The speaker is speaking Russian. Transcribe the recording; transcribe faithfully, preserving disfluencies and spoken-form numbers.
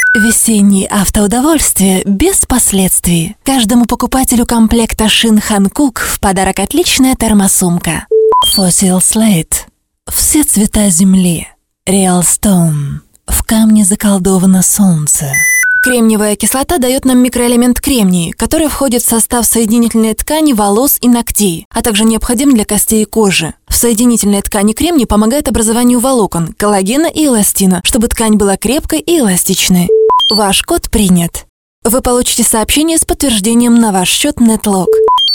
Весеннее автоудовольствие без последствий. Каждому покупателю комплекта шин Hankook в подарок отличная термосумка. Fossil Slate. Все цвета земли. Real Stone. В камне заколдовано солнце. Кремниевая кислота дает нам микроэлемент кремний, который входит в состав соединительной ткани волос и ногтей, а также необходим для костей и кожи. В соединительной ткани кремний помогает образованию волокон, коллагена и эластина, чтобы ткань была крепкой и эластичной. Ваш код принят. Вы получите сообщение с подтверждением на ваш счет NetLog.